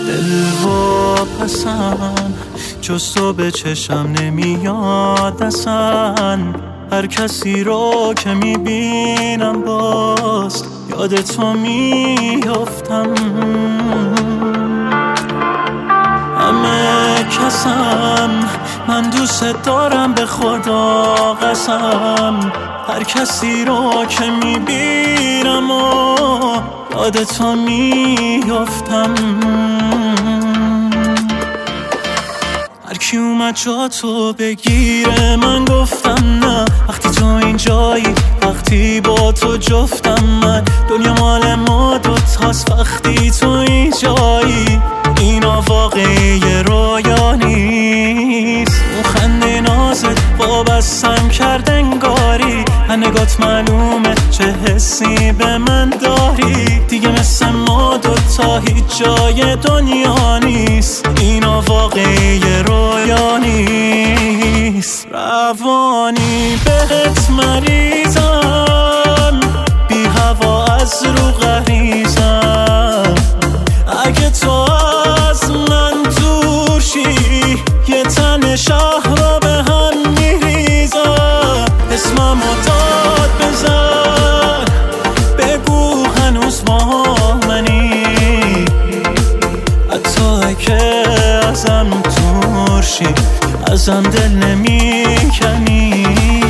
دل و پسم جز تو به چشم نمیاد اصلا. هر کسی رو که میبینم باز یاد تو میافتم. همه کسم من دوست دارم به خدا قسم. هر کسی رو که میبینم و یاد تو میافتم. هر کی اومد جا تو بگیره من گفتم نه. وقتی تو اینجایی وقتی با تو جفتم من. دنیا مال ما دوتاست وقتی تو اینجایی. اینا واقعی رویا نیست. اون خنده نازت وابستم کرد انگاری. نگات معلومه چه حسی به من داری. دیگه مثل ما دوتا هیچ جای دنیا نیست. اینا واقعی رویا نیست. روانی بهت مریضم، بی هوا از رو غریزم. اگه تو از من دور شی یه تن شهر رو به هم میریزم. اسمم رو داد بزن بگو هنوز با منی. حتی که ازم دور شی ازم دل نمیکنی.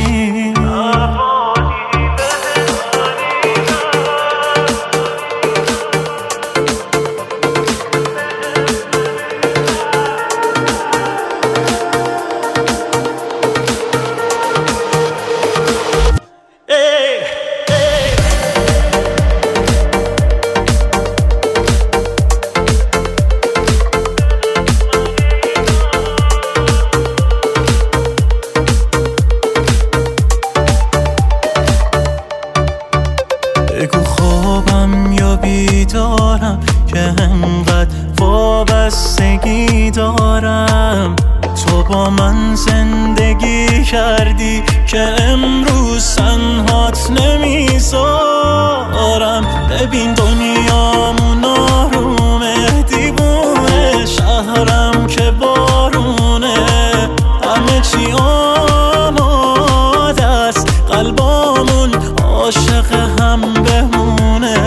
بگو خوابم یا بیدارم که انقدر وابستگی دارم. تو با من زندگی کردی که امروز تنهات نمیذارم. ببین دنیامون آرومه دیوونه. شهرم که بارونه همه چی آماده است. قلبامون عاشق هم بمونه.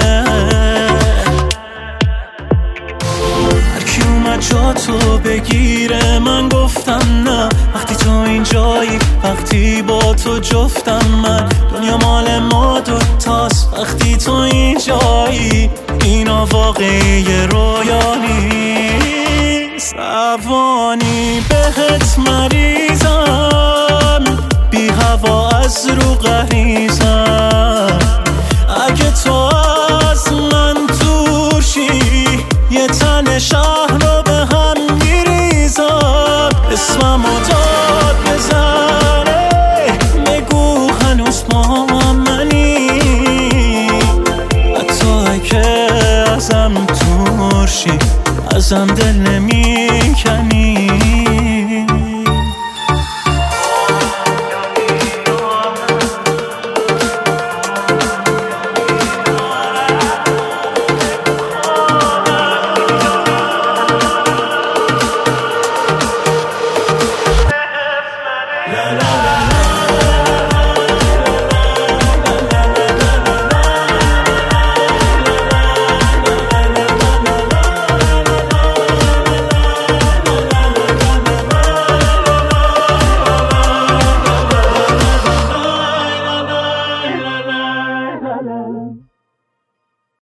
هر کی اومد جا تو بگیره من گفتم نه. وقتی تو اینجایی وقتی با تو جفتم من. دنیا مال ما دوتاست وقتی تو اینجایی. اینا واقعی رویا نیست. روانی بهت مریضم، بی هوا از رو غریزم. اگه تو از من دور شی یه تن شهر رو به هم میریزم. اسمم رو داد بزنه بگو هنوز با منی. حتی که ازم دور شی ازم دل نمیکنی.